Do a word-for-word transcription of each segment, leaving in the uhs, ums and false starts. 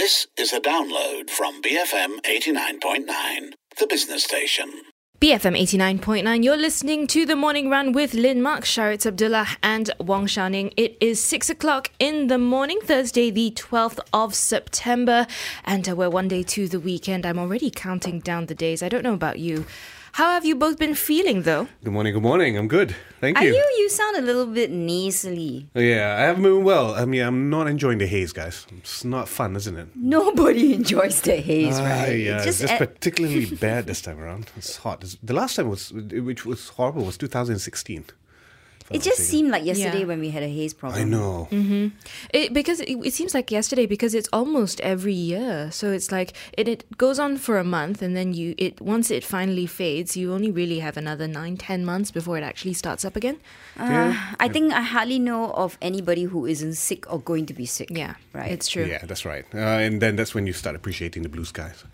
This is a download from B F M eighty-nine point nine, the business station. B F M eighty-nine point nine, you're listening to The Morning Run with Lynn Mark, Sharitz Abdullah and Wong Xiaoning. It is six o'clock in the morning, Thursday the twelfth of September, and uh, we're one day to the weekend. I'm already counting down the days. I don't know about you. How have you both been feeling, though? Good morning, good morning. I'm good. Thank Are you. you? You sound a little bit nasally. Yeah, I haven't been well. I mean, I'm not enjoying the haze, guys. It's not fun, isn't it? Nobody enjoys the haze, Ah, right? yeah, It's it's just a- particularly bad this time around. It's hot. It's- The last time was, which was horrible, was two thousand sixteen. if I'm It not just mistaken. seemed like yesterday Yeah. when we had a haze problem. I know. It, because it, it seems like yesterday, because it's almost every year. So it's like it, it goes on for a month, and then you it once it finally fades, you only really have another nine, ten months before it actually starts up again. Uh, I think I hardly know of anybody who isn't sick or going to be sick. Yeah, right. It's true. Yeah, that's right. Uh, and then that's when you start appreciating the blue skies.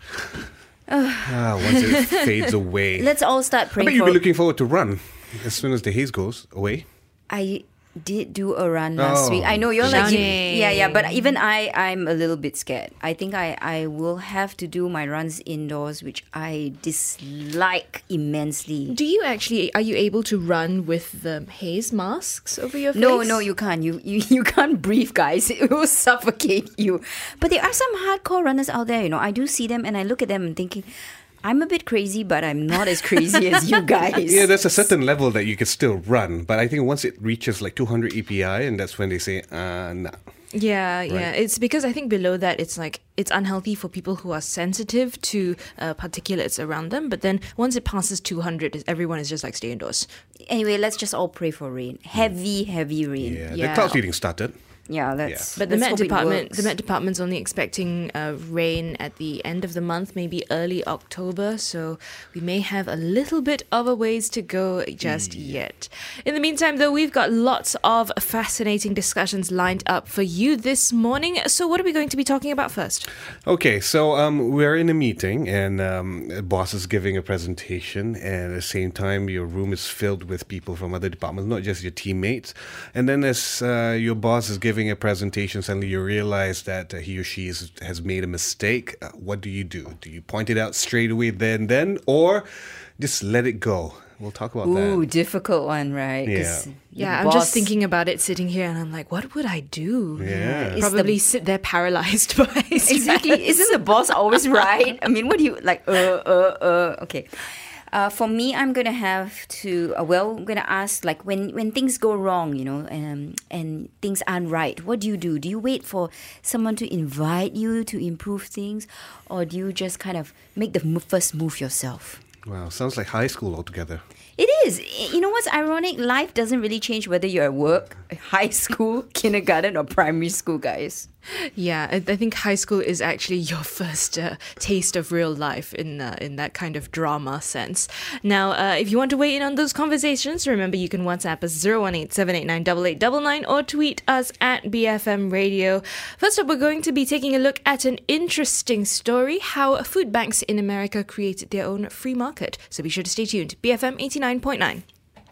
ah, once it fades away. Let's all start I praying bet you'll for. be looking forward to run as soon as the haze goes away. I did do a run last Oh, week. I know you're like, Shani. yeah, yeah, but even I, I'm a little bit scared. I think I, I will have to do my runs indoors, which I dislike immensely. Do you actually, are you able to run with the haze masks over your face? No, no, you can't. You, you you can't breathe, guys. It will suffocate you. But there are some hardcore runners out there, you know. I do see them and I look at them and thinking, I'm a bit crazy, but I'm not as crazy as you guys. Yeah, there's a certain level that you can still run, but I think once it reaches like two hundred A P I, and that's when they say, uh, nah. Yeah, yeah. Right. It's because I think below that, it's like, it's unhealthy for people who are sensitive to uh, particulates around them. But then once it passes two hundred, everyone is just like, stay indoors. Anyway, let's just all pray for rain. Heavy, heavy rain. Yeah, Yeah. the cloud seeding started. Yeah, that's. But the let's Met hope it Department, works. the Met Department's only expecting uh, rain at the end of the month, maybe early October. So we may have a little bit of a ways to go just yet. In the meantime, though, we've got lots of fascinating discussions lined up for you this morning. So what are we going to be talking about first? Okay, so um, we're in a meeting, and um, the boss is giving a presentation, and at the same time, your room is filled with people from other departments, not just your teammates. And then as uh, your boss is giving a presentation, suddenly you realize that uh, he or she is, has made a mistake. Uh, what do you do? Do you point it out straight away then, then, or just let it go? We'll talk about Ooh, that. difficult one, right? 'Cause Yeah. the Yeah, I'm boss- just thinking about it sitting here, and I'm like, what would I do? Yeah. It's Probably the- sit there paralyzed by Exactly. Isn't the boss always right? I mean, what do you like? Uh, uh, uh. Okay. Uh, for me, I'm gonna have to. Uh, well, I'm gonna ask like when when things go wrong, you know, um, and things aren't right. What do you do? Do you wait for someone to invite you to improve things, or do you just kind of make the mo- first move yourself? Wow, sounds like high school altogether. It is. You know what's ironic? Life doesn't really change whether you're at work, high school, kindergarten, or primary school, guys. Yeah, I, I think high school is actually your first uh, taste of real life in uh, in that kind of drama sense. Now, uh, if you want to weigh in on those conversations, remember you can WhatsApp us zero one eight seven eight nine eight eight nine nine or tweet us at B F M Radio. First up, we're going to be taking a look at an interesting story, how food banks in America created their own free market. So be sure to stay tuned. B F M eighty-nine point nine.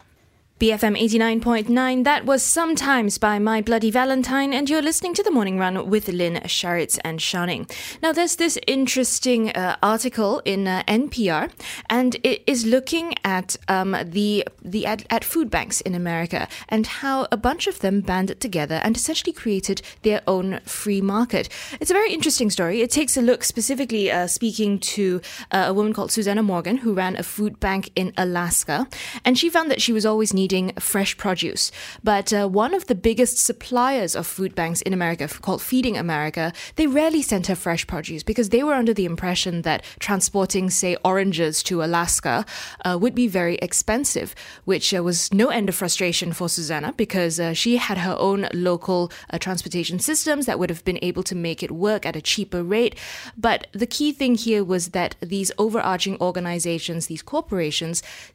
B F M eighty-nine point nine, that was Sometimes by My Bloody Valentine, and you're listening to The Morning Run with Lynn, Sharitz and Xiaoning. Now, there's this interesting uh, article in uh, N P R, and it is looking at um, the the at, at food banks in America and how a bunch of them banded together and essentially created their own free market. It's a very interesting story. It takes a look specifically uh, speaking to uh, a woman called Susanna Morgan, who ran a food bank in Alaska, and she found that she was always needing fresh produce. But uh, one of the biggest suppliers of food banks in America, f- called Feeding America, they rarely sent her fresh produce because they were under the impression that transporting, say, oranges to Alaska uh, would be very expensive, which uh, was no end of frustration for Susanna because uh, she had her own local uh, transportation systems that would have been able to make it work at a cheaper rate. But the key thing here was that these overarching organizations, these corporations,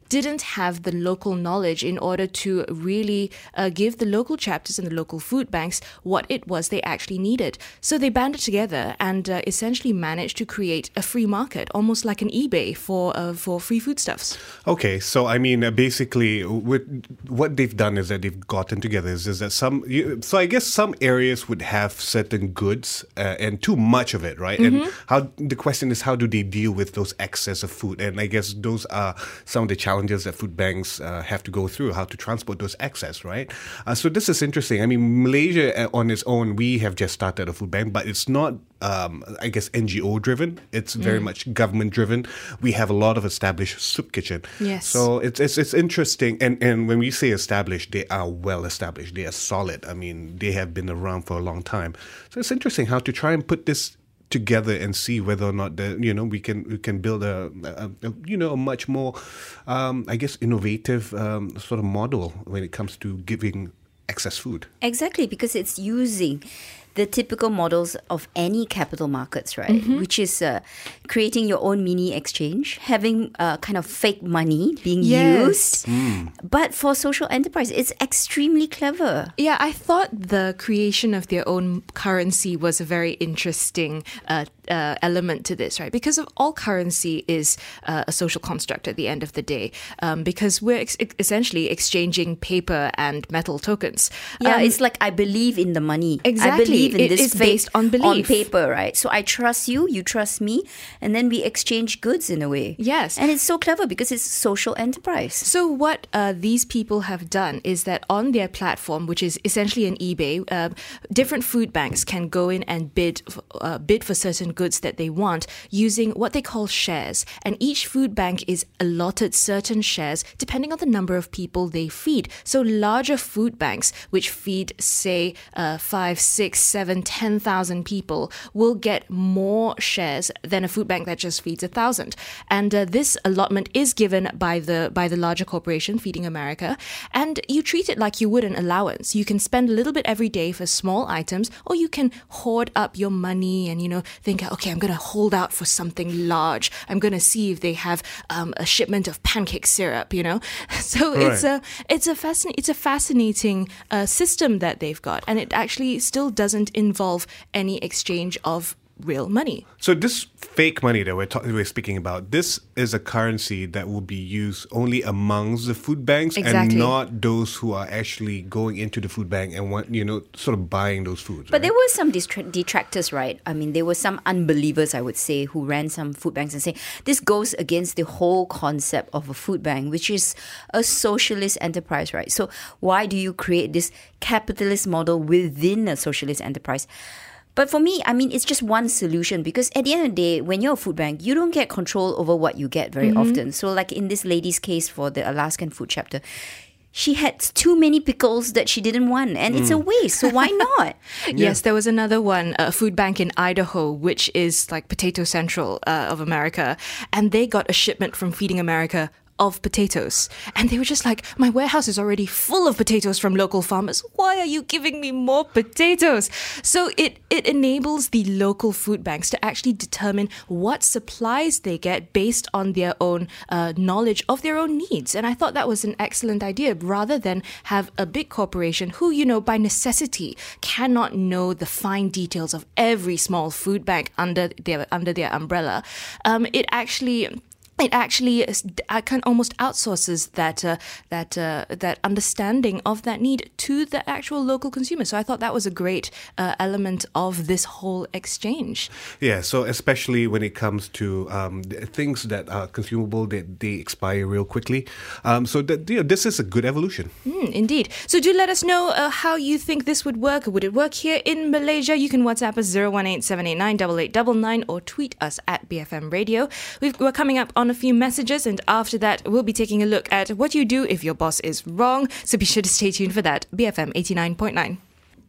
didn't have the local knowledge in order to really uh, give the local chapters and the local food banks what it was they actually needed. So they banded together and uh, essentially managed to create a free market, almost like an eBay for uh, for free foodstuffs. Okay, so I mean, uh, basically, with, what they've done is that they've gotten together. Is, is that some? You, so I guess some areas would have certain goods uh, and too much of it, right? Mm-hmm. And how the question is, how do they deal with those excess of food? And I guess those are some of the challenges that food banks uh, have to go through, how to transport those excess, right? Uh, so this is interesting. I mean, Malaysia uh, on its own, we have just started a food bank, but it's not, um, I guess, N G O driven. It's very mm. much government driven. We have a lot of established soup kitchen. Yes. So it's it's, it's interesting. And, and when we say established, they are well established. They are solid. I mean, they have been around for a long time. So it's interesting how to try and put this together and see whether or not the, you know we can we can build a, a, a you know a much more um, I guess innovative um, sort of model when it comes to giving excess food. Exactly, because it's using the typical models of any capital markets, right? Mm-hmm. Which is uh, creating your own mini exchange, having uh, kind of fake money being Yes. used. Mm. But for social enterprise, it's extremely clever. Yeah, I thought the creation of their own currency was a very interesting uh, uh, element to this, right? Because of all currency is uh, a social construct at the end of the day, um, because we're ex- essentially exchanging paper and metal tokens. Yeah, Um, it's like I believe in the money. Exactly. I believe in It this is fake based on belief. on paper, right? So I trust you, you trust me, and then we exchange goods in a way. Yes. And it's so clever because it's social enterprise. So what uh, these people have done is that on their platform, which is essentially an eBay, uh, different food banks can go in and bid f- uh, bid for certain goods that they want using what they call shares. And each food bank is allotted certain shares depending on the number of people they feed. So larger food banks, which feed, say, uh, five, six, seven, ten thousand people, will get more shares than a food bank that just feeds a thousand. And uh, this allotment is given by the by the larger corporation, Feeding America, and you treat it like you would an allowance. You can spend a little bit every day for small items, or you can hoard up your money and, you know, think, okay, I'm going to hold out for something large. I'm going to see if they have um, a shipment of pancake syrup, you know. So Right. it's a it's a fascinating it's a fascinating uh, system that they've got, and it actually still doesn't involve any exchange of real money. So this fake money that we're, ta- we're speaking about, this is a currency that will be used only amongst the food banks Exactly. and not those who are actually going into the food bank and want, you know, sort of buying those foods. But right? there were some distra- detractors, right? I mean, there were some unbelievers, I would say, who ran some food banks and say this goes against the whole concept of a food bank, which is a socialist enterprise, right? So why do you create this capitalist model within a socialist enterprise? But for me, I mean, it's just one solution, because at the end of the day, when you're a food bank, you don't get control over what you get very often. So like in this lady's case for the Alaskan food chapter, she had too many pickles that she didn't want, and it's a waste. So why not? Yes, there was another one, a food bank in Idaho, which is like Potato Central uh, of America, and they got a shipment from Feeding America of potatoes. And they were just like, my warehouse is already full of potatoes from local farmers. Why are you giving me more potatoes? So it, it enables the local food banks to actually determine what supplies they get based on their own uh, knowledge of their own needs. And I thought that was an excellent idea, rather than have a big corporation who, you know, by necessity cannot know the fine details of every small food bank under their, under their umbrella. Um, it actually... It actually is, I can almost outsources that uh, that uh, that understanding of that need to the actual local consumer. So I thought that was a great uh, element of this whole exchange. Yeah, so especially when it comes to um, th- things that are consumable, that they expire real quickly. Um, so that, you know, this is a good evolution. Mm, indeed. So do let us know uh, how you think this would work. Would it work here in Malaysia? You can WhatsApp us zero one eight seven eight nine eight eight nine nine or tweet us at B F M Radio. We've, we're coming up on a few messages, and after that we'll be taking a look at what you do if your boss is wrong. So be sure to stay tuned for that. B F M eighty-nine point nine.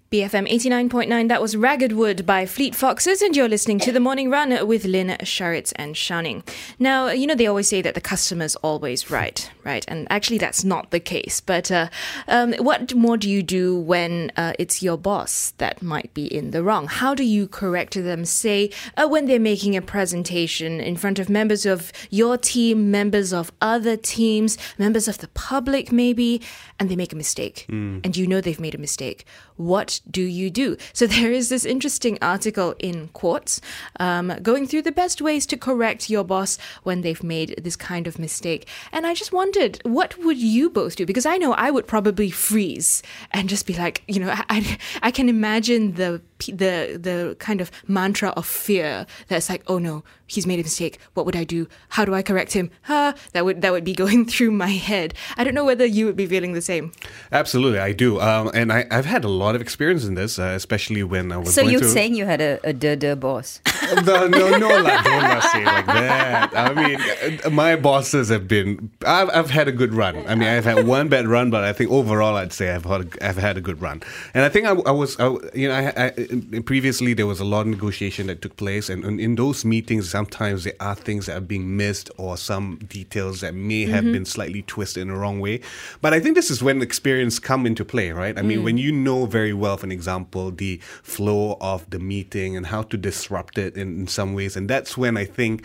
B F M eighty-nine point nine, that was Ragged Wood by Fleet Foxes, and you're listening to The Morning Run with Lynn, Sharitz and Shouning. Now, you know, they always say that the customer's always right, right? And actually that's not the case. But uh, um, what more do you do when uh, it's your boss that might be in the wrong? How do you correct them, say, uh, when they're making a presentation in front of members of your team, members of other teams, members of the public maybe, and they make a mistake, mm. and you know they've made a mistake? What do you do? So there is this interesting article in Quartz um, going through the best ways to correct your boss when they've made this kind of mistake. And I just wondered, what would you both do? Because I know I would probably freeze and just be like, you know, I, I can imagine the the the kind of mantra of fear that's like, oh no, he's made a mistake. What would I do? How do I correct him? Huh? That would that would be going through my head. I don't know whether you would be feeling the same. Absolutely, I do. Um, and I, I've had a lot of experience in this, uh, especially when I was So going you're to... saying you had a, a duh-duh boss? no, no, no, like, don't not say it like that. I mean, uh, my bosses have been... I've, I've had a good run. I mean, I've had one bad run, but I think overall I'd say I've had a, I've had a good run. And I think I, I was, I, you know, I, I, previously there was a lot of negotiation that took place, and, and in those meetings, sometimes there are things that are being missed or some details that may have mm-hmm. been slightly twisted in the wrong way. But I think this is when experience come into play, right? I mean, mm. when you know very well, for an example, the flow of the meeting and how to disrupt it in, in some ways, and that's when I think,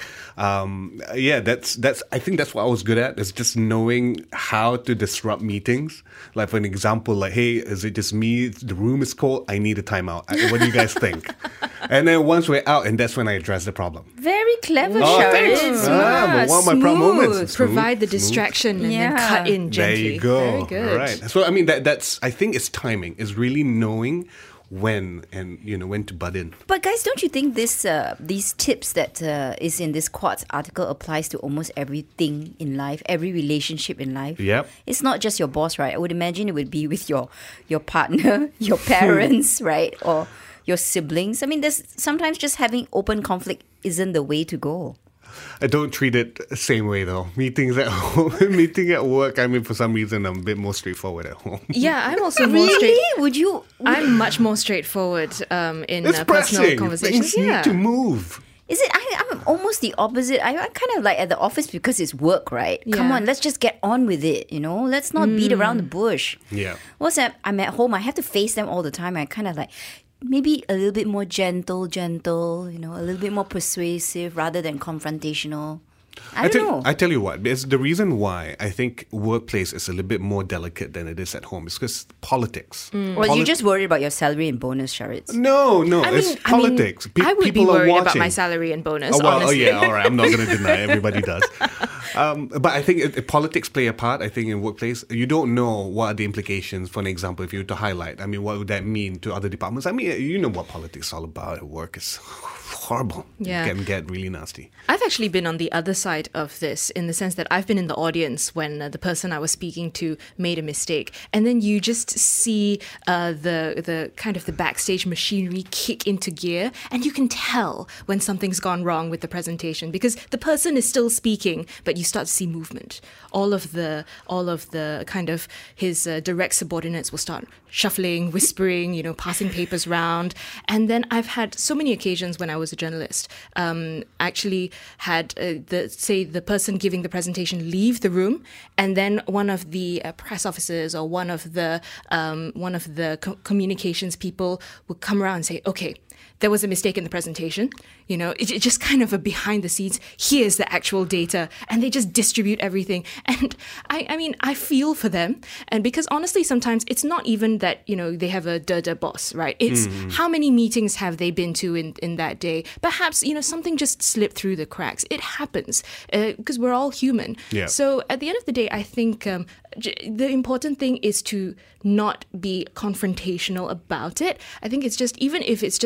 um, yeah, that's that's I think that's what I was good at, is just knowing how to disrupt meetings. Like for an example, like, hey, is it just me? The room is cold. I need a timeout. What do you guys think? And then once we're out, and that's when I address the problem. Very clever, oh, Sharon. Thanks. Ah, one of my proud moments. Smooth, Provide the distraction smooth. and Yeah. then cut in gently. There you go. Very good. Right. So I mean, that that's I think it's timing. It's really knowing when and you know when to butt in. But guys, don't you think this uh, these tips that uh, is in this Quartz article applies to almost everything in life, every relationship in life? Yep. It's not just your boss, right? I would imagine it would be with your your partner, your parents, right, or your siblings. I mean, there's sometimes just having open conflict isn't the way to go. I don't treat it the same way though. Meetings at home, meeting at work. I mean, for some reason, I'm a bit more straightforward at home. Yeah, I'm also more Really? straight. Would you? I'm much more straightforward um, in It's uh, personal pressing. conversations. Things Yeah. need to move. Is it? I, I'm almost the opposite. I, I'm kind of like at the office because it's work, right? Come Yeah. on, let's just get on with it. You know, let's not beat around the bush. Yeah. What's that? I'm at home. I have to face them all the time. I kind of like maybe a little bit more gentle, gentle. You know, a little bit more persuasive rather than confrontational. I don't tell, know. I tell you what, it's the reason why I think workplace is a little bit more delicate than it is at home is because politics. Mm. well, Poli- you just worried about your salary and bonus, Sharitz. No, no, I it's mean, I mean, politics. Pe- I would people be are worried about watching. my salary and bonus, Oh, well, honestly. oh yeah, all right. I'm not going to deny. Everybody does. Um, but I think it, it- politics play a part. I think in workplace, you don't know what are the implications. For an example, if you were to highlight, I mean, what would that mean to other departments? I mean, you know what politics is all about at work. It's horrible. Yeah. It can get really nasty. I've actually been on the other side of this in the sense that I've been in the audience when uh, the person I was speaking to made a mistake, and then you just see uh, the the kind of the backstage machinery kick into gear, and you can tell when something's gone wrong with the presentation because the person is still speaking, but you start to see movement. All of the all of the kind of his uh, direct subordinates will start shuffling, whispering, you know, passing papers around, and then I've had so many occasions when I was a journalist, um, actually had uh, the say the person giving the presentation leave the room, and then one of the uh, press officers or one of the um, one of the co- communications people would come around and say, "Okay, there was a mistake in the presentation." You know, it's it just kind of a behind the scenes. Here's the actual data, and they just distribute everything. And I, I mean, I feel for them, and because honestly, sometimes it's not even that you know they have a da da boss, right? It's mm. how many meetings have they been to in in that day? Perhaps you know something just slipped through the cracks. It happens because uh, we're all human. Yeah. So at the end of the day, I think um, j- the important thing is to not be confrontational about it. I think it's just even if it's just a quick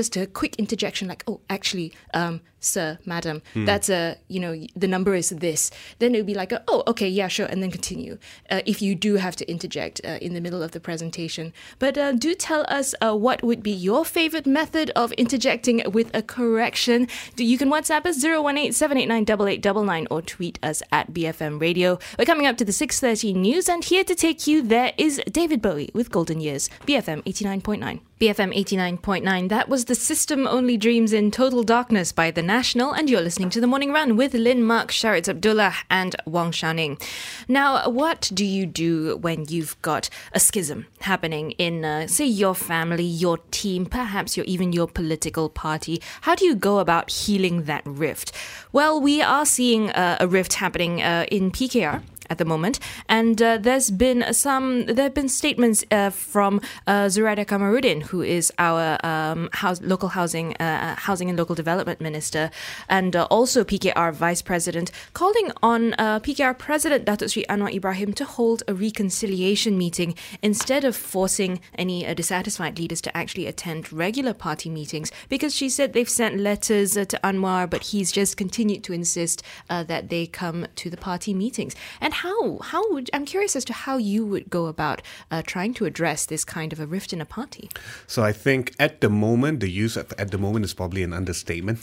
quick interjection like, oh, actually, um, sir, madam, mm. that's a, you know, the number is this, then it would be like, a, oh, okay, yeah, sure, and then continue. Uh, if you do have to interject uh, in the middle of the presentation. But uh, do tell us uh, what would be your favorite method of interjecting with a correction. You can WhatsApp us zero one eight seven eight nine eight eight nine nine or tweet us at B F M Radio. We're coming up to the six thirty news, and here to take you there is David Bowie with Golden Years, B F M eighty-nine point nine. B F M eighty-nine point nine, that was The System Only Dreams in Total Darkness by The National, and you're listening to The Morning Run with Lynn Mark, Sharitz Abdullah and Wang Xiaoning. Now, what do you do when you've got a schism happening in, uh, say, your family, your team, perhaps your, even your political party? How do you go about healing that rift? Well, we are seeing uh, a rift happening uh, in P K R at the moment, and uh, there's been some there have been statements uh, from uh, Zuraida Kamarudin, who is our um, house, local housing uh, housing and local development minister, and uh, also P K R vice president, calling on uh, P K R president Datuk Sri Anwar Ibrahim to hold a reconciliation meeting instead of forcing any uh, dissatisfied leaders to actually attend regular party meetings, because she said they've sent letters uh, to Anwar, but he's just continued to insist uh, that they come to the party meetings. And how how would I'm curious as to how you would go about uh, trying to address this kind of a rift in a party. So I think at the moment, the use of at the moment is probably an understatement,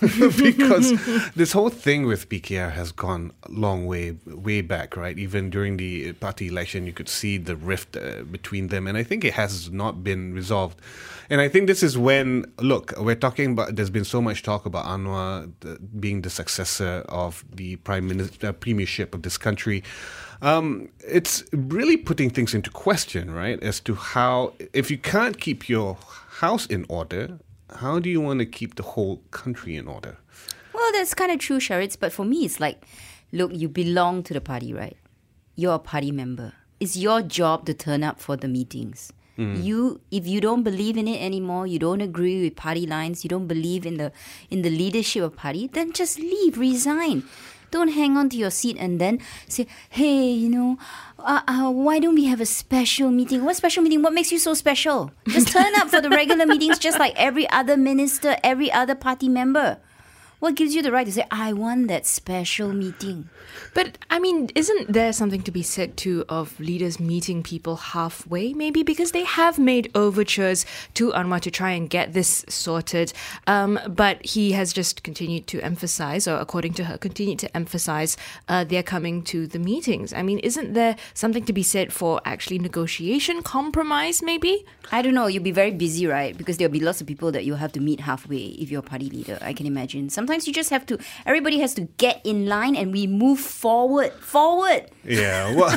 because this whole thing with P K R has gone a long way way back, right? Even during the party election, you could see the rift uh, between them, and I think it has not been resolved. And I think this is when, look, we're talking about, there's been so much talk about Anwar the, being the successor of the prime minister, uh, premiership of this country. Um, it's really putting things into question, right? As to how, if you can't keep your house in order, how do you want to keep the whole country in order? Well, that's kind of true, Sharitz. But for me, it's like, look, you belong to the party, right? You're a party member. It's your job to turn up for the meetings. Mm. You, if you don't believe in it anymore, you don't agree with party lines, you don't believe in the in the leadership of party, then just leave, resign. Don't hang on to your seat and then say, hey, you know, uh, uh, why don't we have a special meeting? What special meeting? What makes you so special? Just turn up for the regular meetings just like every other minister, every other party member. What gives you the right to say, I want that special meeting? But, I mean, isn't there something to be said, too, of leaders meeting people halfway, maybe? Because they have made overtures to Anwar to try and get this sorted. Um, but he has just continued to emphasize, or according to her, continued to emphasize uh, their coming to the meetings. I mean, isn't there something to be said for actually negotiation, compromise, maybe? I don't know. You'll be very busy, right? Because there'll be lots of people that you'll have to meet halfway if you're a party leader, I can imagine. Sometimes you just have to, everybody has to get in line and we move forward, forward. Yeah, well,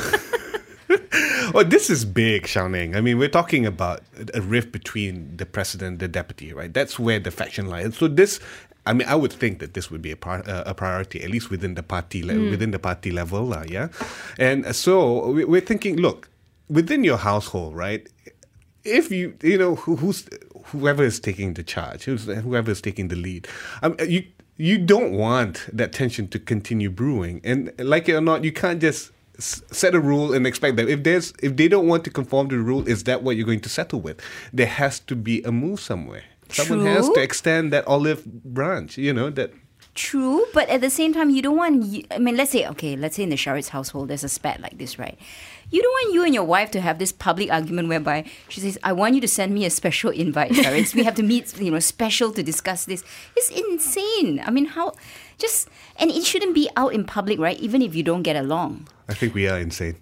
well, this is big, Xiaoning. I mean, we're talking about a rift between the president, the deputy, right? That's where the faction lies. So this, I mean, I would think that this would be a, par- uh, a priority, at least within the party, le- mm. within the party level, uh, yeah. And so we- we're thinking, look, within your household, right? If you, you know, who, who's whoever is taking the charge, who's, whoever is taking the lead, um, you. You don't want that tension to continue brewing, and like it or not, you can't just s- set a rule and expect that if there's if they don't want to conform to the rule, is that what you're going to settle with? There has to be a move somewhere. Someone True. has to extend that olive branch. You know that. True, but at the same time, you don't want. You, I mean, let's say okay, let's say in the Sharitz household, there's a spat like this, right? You don't want you and your wife to have this public argument whereby she says, I want you to send me a special invite, Sharitz. We have to meet, you know, special to discuss this. It's insane. I mean, how, just, and it shouldn't be out in public, right? Even if you don't get along. I think we are insane.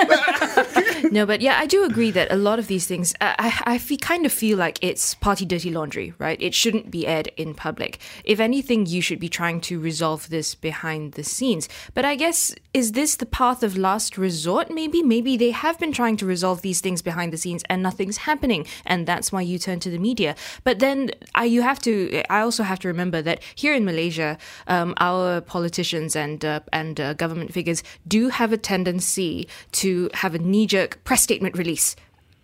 No, but yeah, I do agree that a lot of these things, uh, I, I feel, kind of feel like it's party dirty laundry, right? It shouldn't be aired in public. If anything, you should be trying to resolve this behind the scenes. But I guess, is this the path of last resort? Maybe, maybe they have been trying to resolve these things behind the scenes and nothing's happening. And that's why you turn to the media. But then I, you have to, I also have to remember that here in Malaysia, um, our politicians and, uh, and uh, government figures do have a tendency to have a knee-jerk press statement release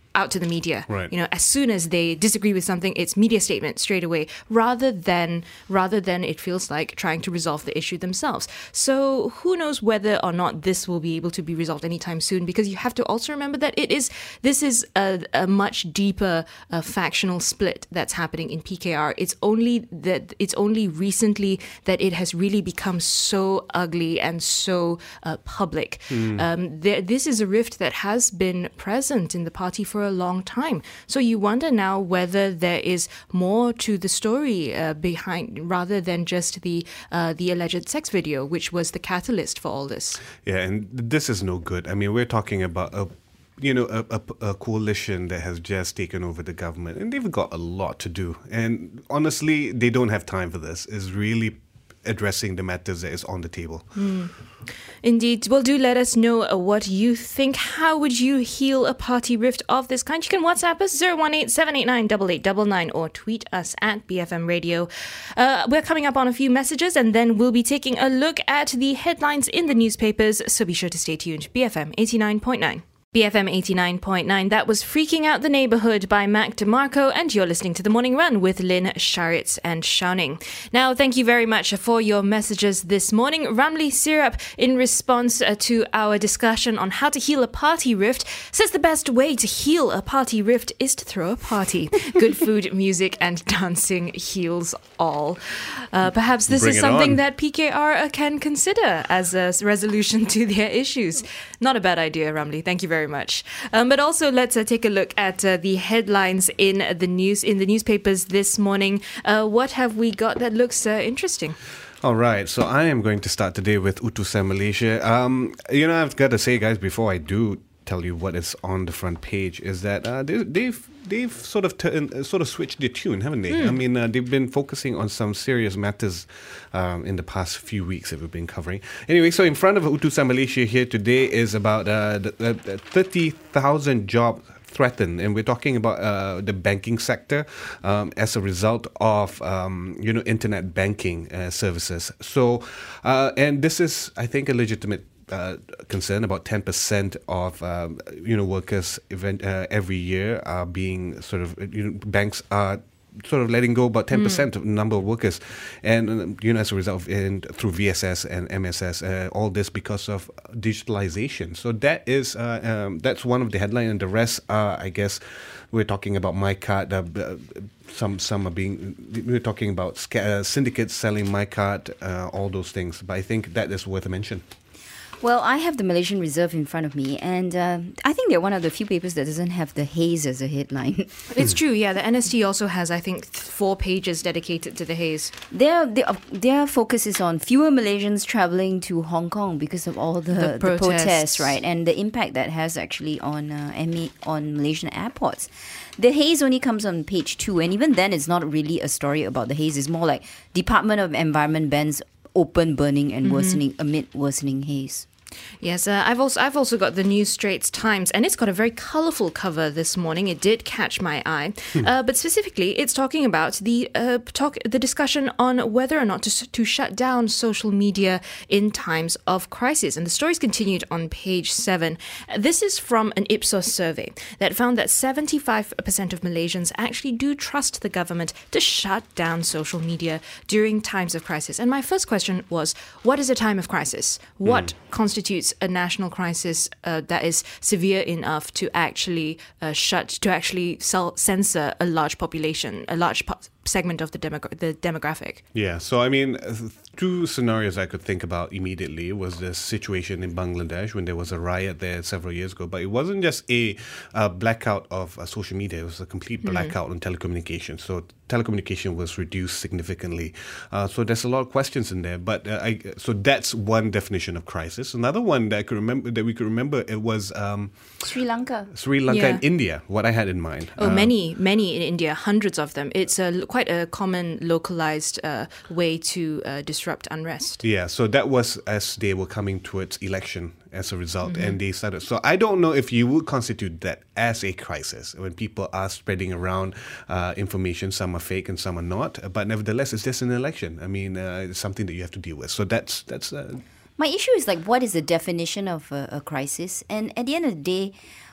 out to the media. Right. You know, as soon as they disagree with something, it's media statement straight away, rather than rather than it feels like trying to resolve the issue themselves. So who knows whether or not this will be able to be resolved anytime soon? Because you have to also remember that it is this is a, a much deeper uh, factional split that's happening in P K R. It's only that it's only recently that it has really become so ugly and so uh, public. Mm. Um, there, this is a rift that has been present in the party for a long time. So you wonder now whether there is more to the story uh, behind, rather than just the uh, the alleged sex video, which was the catalyst for all this. Yeah, and this is no good. I mean, we're talking about a you know, a, a, a coalition that has just taken over the government, and they've got a lot to do. And honestly, they don't have time for this. It's really addressing the matters that is on the table. Mm. Indeed. Well, do let us know uh, what you think. How would you heal a party rift of this kind? You can WhatsApp us zero one eight seven eight nine eight eight nine nine or tweet us at B F M Radio. Uh, we're coming up on a few messages, and then we'll be taking a look at the headlines in the newspapers, so be sure to stay tuned. B F M eighty-nine point nine. B F M eighty-nine point nine. That was Freaking Out the Neighborhood by Mac DeMarco, and you're listening to The Morning Run with Lynn, Sharitz and Shouning. Now, thank you very much for your messages this morning. Ramli Syrup, in response uh, to our discussion on how to heal a party rift, says the best way to heal a party rift is to throw a party. Good food, music and dancing heals all. Uh, perhaps this Bring is it something on. that P K R uh, can consider as a resolution to their issues. Not a bad idea, Ramli. Thank you very much. Um, but also, let's uh, take a look at uh, the headlines in the news in the newspapers this morning. Uh, what have we got that looks uh, interesting? All right, so I am going to start today with Utusan Malaysia. Um, you know, I've got to say, guys, before I do tell you what is on the front page, is that uh, they, they've they've sort of turned, sort of switched their tune, haven't they? Mm. I mean, uh, they've been focusing on some serious matters um, in the past few weeks that we've been covering. Anyway, so in front of Utusan Malaysia here today is about uh, the, the thirty thousand jobs threatened, and we're talking about uh, the banking sector um, as a result of um, you know internet banking uh, services. So, uh, and this is, I think, a legitimate Uh, concern. About ten percent of um, you know workers event, uh, every year are being sort of you know banks are sort of letting go about ten percent mm. of the number of workers, and um, you know as a result of in, through V S S and M S S, uh, all this because of digitalization. So that is uh, um, that's one of the headlines, and the rest are, I guess, we're talking about MyCard. Uh, uh, some some are being we're talking about sca- uh, syndicates selling MyCard, uh, all those things. But I think that is worth a mention. Well, I have the Malaysian Reserve in front of me, and uh, I think they're one of the few papers that doesn't have the haze as a headline. It's true, yeah. The N S T also has, I think, four pages dedicated to the haze. Their, their, their focus is on fewer Malaysians travelling to Hong Kong because of all the, The the protests, protests. right? And the impact that has actually on uh, M A, on Malaysian airports. The haze only comes on page two, and even then it's not really a story about the haze. It's more like Department of Environment bans open burning and worsening mm-hmm. amid worsening haze. Yes, uh, I've also I've also got the New Straits Times, and it's got a very colourful cover this morning. It did catch my eye, uh, but specifically, it's talking about the uh, talk the discussion on whether or not to to shut down social media in times of crisis. And the story's continued on page seven. This is from an Ipsos survey that found that seventy-five percent of Malaysians actually do trust the government to shut down social media during times of crisis. And my first question was, what is a time of crisis? What mm. constitutes a national crisis uh, that is severe enough to actually uh, shut, to actually sell, censor a large population, a large po- segment of the, demogra- the demographic? Yeah, so I mean, two scenarios I could think about immediately was the situation in Bangladesh when there was a riot there several years ago. But it wasn't just a, a blackout of uh, social media, it was a complete blackout mm-hmm. on telecommunications. So telecommunication was reduced significantly. Uh, so there's a lot of questions in there. But uh, I, so that's one definition of crisis. Another one that I could remember that we could remember it was um, Sri Lanka. Sri Lanka yeah. and India. What I had in mind. Oh, uh, many, many in India, hundreds of them. It's a quite a common localized uh, way to uh, disrupt unrest. Yeah, so that was as they were coming towards election as a result, mm-hmm. and they started. So I don't know if you would constitute that as a crisis when people are spreading around uh, information. Some are fake and some are not, but nevertheless, it's just an election. I mean, uh, it's something that you have to deal with. So that's that's. Uh, My issue is like, what is the definition of a, a crisis? And at the end of the day,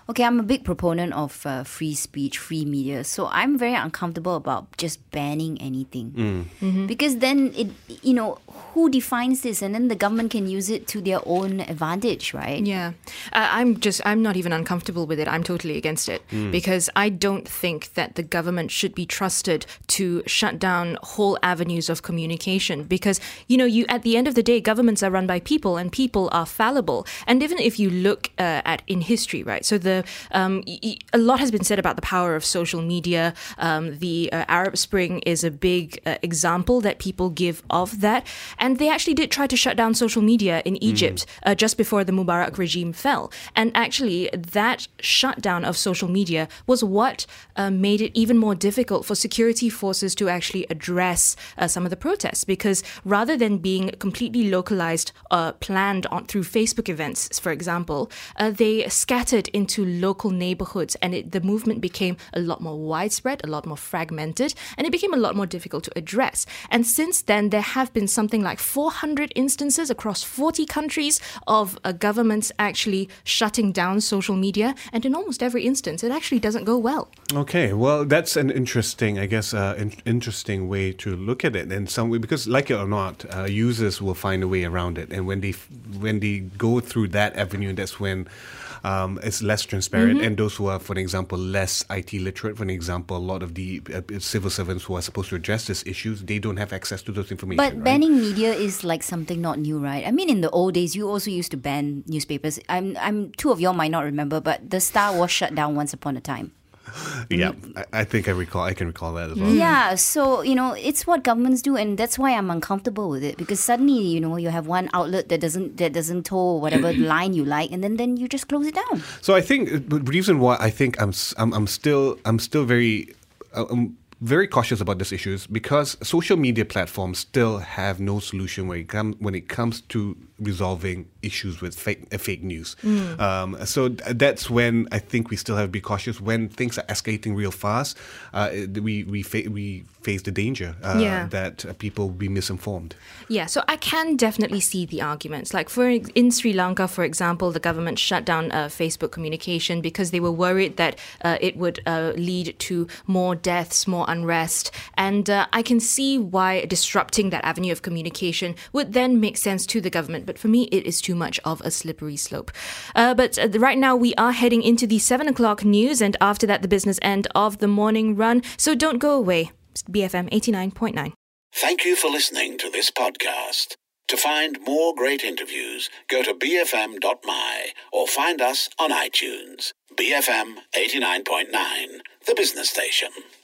Okay, I'm a big proponent of uh, free speech, free media. So I'm very uncomfortable about just banning anything. Mm. Mm-hmm. Because then, it, you know, who defines this? And then the government can use it to their own advantage, right? Yeah. Uh, I'm just, I'm not even uncomfortable with it. I'm totally against it mm. because I don't think that the government should be trusted to shut down whole avenues of communication because, you know, you at the end of the day, governments are run by people and people are fallible. And even if you look uh, at in history, right? So the um, y- a lot has been said about the power of social media. Um, the uh, Arab Spring is a big uh, example that people give of that. And they actually did try to shut down social media in Egypt mm. uh, just before the Mubarak regime fell. And actually, that shutdown of social media was what uh, made it even more difficult for security forces to actually address uh, some of the protests. Because rather than being completely localized, uh, planned on through Facebook events, for example, uh, they scattered into local neighborhoods, and it, the movement became a lot more widespread, a lot more fragmented, and it became a lot more difficult to address. And since then, there have been something like four hundred instances across forty countries of uh, governments actually shutting down social media, and in almost every instance, it actually doesn't go well. Okay, well, that's an interesting, I guess, uh, in- interesting way to look at it in some way, because like it or not, uh, users will find a way around it, and when they f- when they go through that avenue, that's when Um, it's less transparent, mm-hmm. and those who are, for example, less I T literate, for example, a lot of the uh, civil servants who are supposed to address these issues, they don't have access to those information. But right? banning media is like something not new, right? I mean, in the old days, you also used to ban newspapers. I'm, I'm two of y'all might not remember, but the Star was shut down once upon a time. Yeah, I, I think I recall. I can recall that as well. Yeah, so, you know, it's what governments do, and that's why I'm uncomfortable with it, because suddenly, you know, you have one outlet that doesn't that doesn't toe whatever line you like, and then, then you just close it down. So I think the reason why I think I'm I'm, I'm still I'm still very uh, I'm very cautious about this issue is because social media platforms still have no solution when it comes when it comes to resolving issues with fake uh, fake news. Mm. Um, so th- that's when I think we still have to be cautious when things are escalating real fast. Uh, we we fa- we face the danger uh, yeah. that uh, people will be misinformed. Yeah, so I can definitely see the arguments. Like for in Sri Lanka, for example, the government shut down uh, Facebook communication because they were worried that uh, it would uh, lead to more deaths, more unrest. And uh, I can see why disrupting that avenue of communication would then make sense to the government. But for me, it is too much of a slippery slope. Uh, but uh, right now, we are heading into the seven o'clock news, and after that, the business end of the morning run. So don't go away. B F M eighty-nine point nine. Thank you for listening to this podcast. To find more great interviews, go to b f m dot m y or find us on iTunes. B F M eighty-nine point nine, the business station.